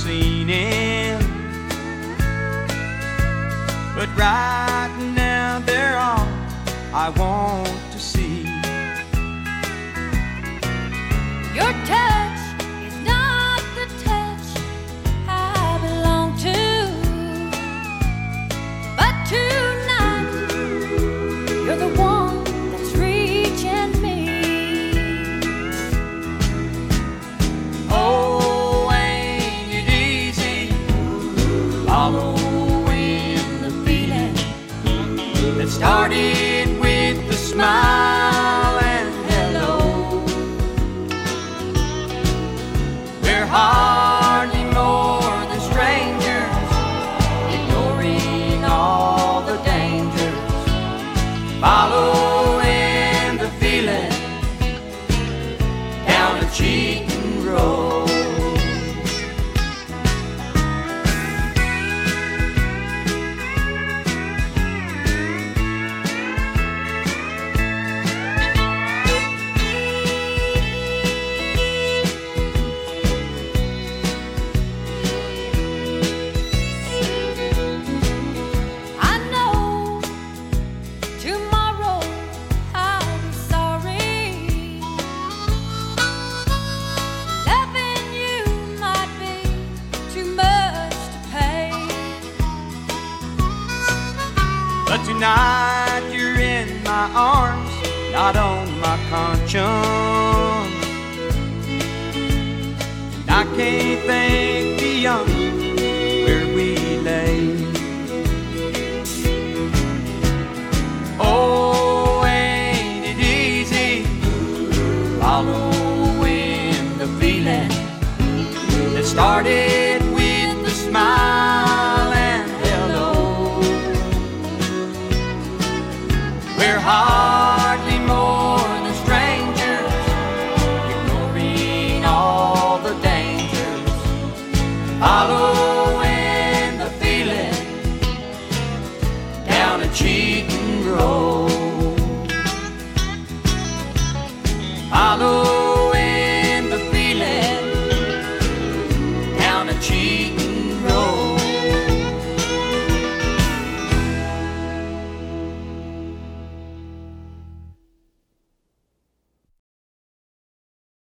seen him, but right now they're all I want to see. Your touch is not the touch I belong to, but tonight you're the one that's reaching me. Oh, ain't it easy following the feeling that started with the smile and hello? We're hardly more than strangers, ignoring all the dangers, following the feeling down a cheating road. I know tomorrow I'll be sorry. Loving you might be too much to pay, But tonight you're in my arms, not on my conscience. And I can't think beyond where we lay. Oh, ain't it easy following the feeling that started with the smile and hello? We're hardly more than strangers, ignoring all the dangers, following